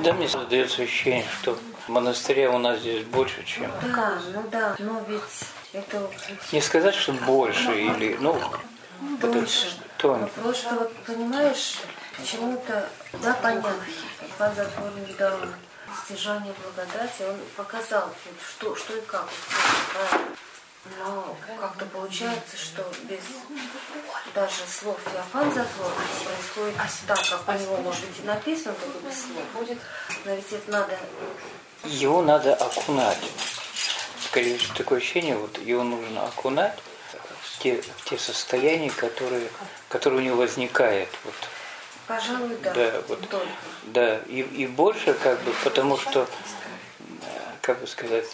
Да, мне создается ощущение, что монастыря у нас здесь больше, чем... Да, но ведь это... Не сказать, что больше или, Тоньше. тоньше. Просто вот, понимаешь, почему-то, да, понятно. Пан Затворник дал стяжание благодати, он показал, вот, что и как устроено. Но как-то получается, что без даже слов Иоанн Затворник происходит так, как у него, может быть, и написано, только без слов. Но ведь это надо... Его надо окунать. Скорее всего, такое ощущение, вот его нужно окунать в те состояния, которые у него возникают. Вот. Пожалуй, да. Да, вот, да. И больше, как бы, потому что, как бы сказать,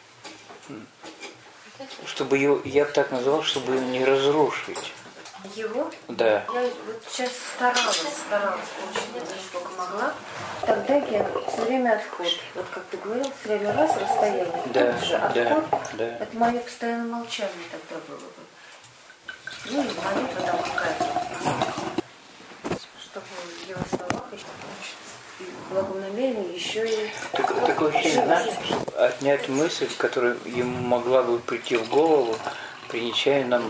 чтобы его, я бы так назвал, чтобы его не разрушить. Его? Да. Я вот сейчас старалась очень, насколько могла. Тогда я все время отход. Вот как ты говорил, все время раз расстояние. Да, Тут же отход. да. Это мое постоянное молчание тогда было бы. Ну и молитва там какая-то. Чтобы в его словах еще и в благом намерении еще и... Такое ощущение, знаешь, отнять мысль, которая ему могла бы прийти в голову при нечаянном...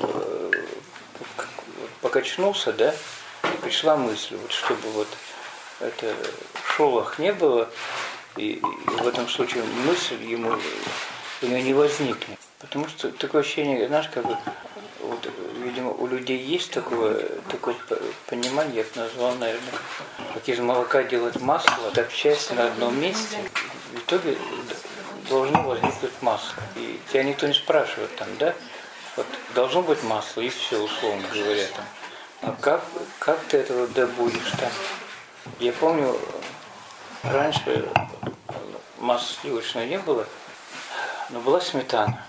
покачнулся, да, и пришла мысль, вот, чтобы вот это шолох не было, и в этом случае мысль у него не возникнет. Потому что такое ощущение, знаешь, как бы, вот, видимо, у людей есть такое понимание, я бы назвал, наверное, как из молока делать масло, так часто на одном месте, в итоге должно возникнуть масло. И тебя никто не спрашивает там, да, вот, должно быть масло, и все, условно говоря, там. А как ты этого добудешь там? Я помню, раньше масла сливочного не было, но была сметана.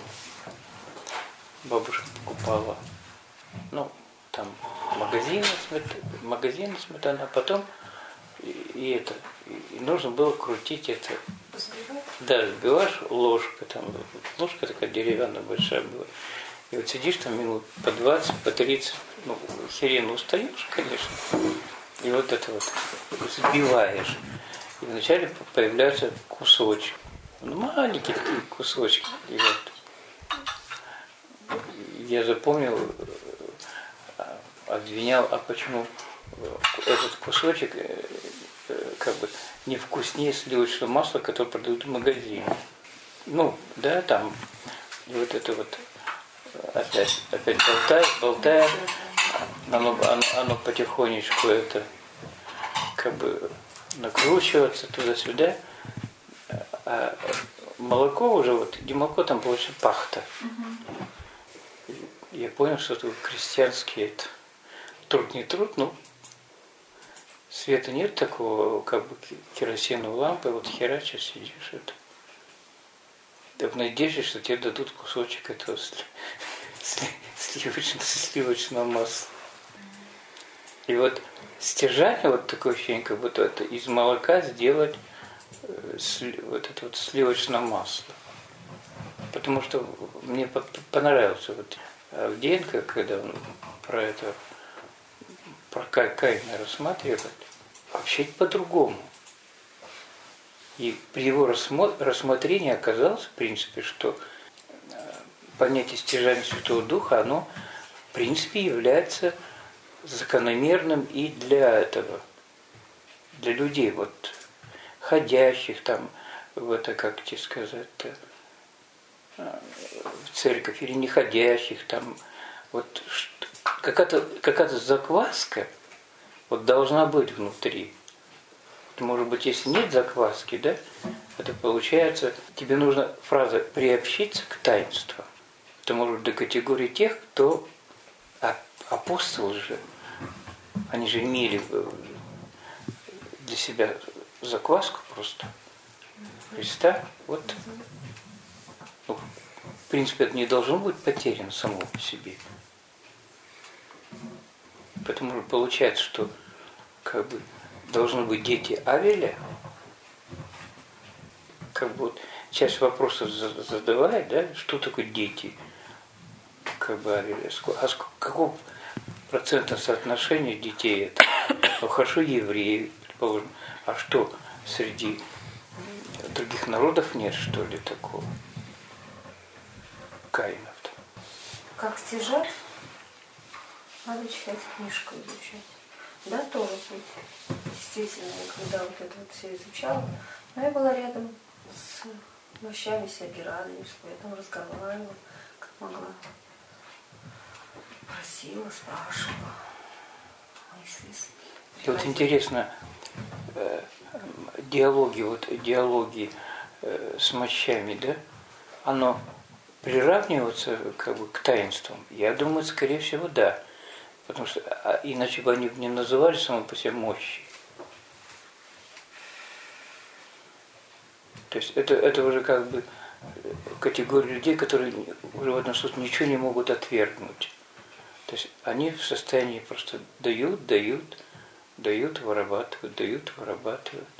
Бабушка покупала, там магазины сметана, а потом и нужно было крутить это. Да, сбиваешь ложка, там ложка такая деревянная большая была. И вот сидишь там минут по 20, по 30, херенно устаешь, конечно, и вот это вот сбиваешь. И вначале появляются кусочки, маленькие такие кусочки. И вот я запомнил, обвинял, а почему этот кусочек как бы не вкуснее сливочного масла, которое продают в магазине. Там, и вот это вот опять болтает, оно потихонечку это как бы накручивается туда-сюда, а молоко уже, вот, не молоко, там получится пахта. Я понял, что это крестьянский это труд не труд, света нет такого, как бы керосиновой лампы, вот херачишь, сидишь, это. Да в надежде, что тебе дадут кусочек этого сливочного масла. И вот стяжание, вот такое ощущение, как будто это из молока сделать вот это вот сливочное масло. Потому что мне понравился вот Авдеенко, когда он про Каина рассматривает, вообще по-другому. И при его рассмотрении оказалось, в принципе, что понятие стяжания Святого Духа, оно, в принципе, является закономерным и для этого, для людей, вот, ходящих там, в это, как тебе сказать-то, в церковь, или не ходящих там, вот, какая-то закваска вот должна быть внутри. Может быть, если нет закваски, да, это получается, тебе нужно, фраза, приобщиться к таинству. Это может быть до категории тех, кто апостолы же, они же имели для себя закваску просто Христа. Вот, в принципе, это не должно быть потеряно само по себе. Поэтому получается, что как бы должны быть дети Авеля, как бы вот часть вопросов задавает, да, что такое дети, как бы Авеля, а какого процентного соотношения детей это? Хорошо, евреи, предположим, а что, среди других народов нет, что ли, такого? Каинов-то. Как стяжать? Надо читать книжку, изучать. Да, тоже быть. Действительно, когда вот это вот все изучала, но я была рядом с мощами Сергея Радонежского, я там разговаривала, как могла. Просила, спрашивала. Мысли. И вот интересно, диалоги с мощами, да, оно приравнивается как бы к таинствам? Я думаю, скорее всего, да. Потому что иначе бы они не называли само по себе мощи. То есть это уже как бы категория людей, которые уже в этом случае ничего не могут отвергнуть. То есть они в состоянии просто дают, вырабатывают, дают, вырабатывают.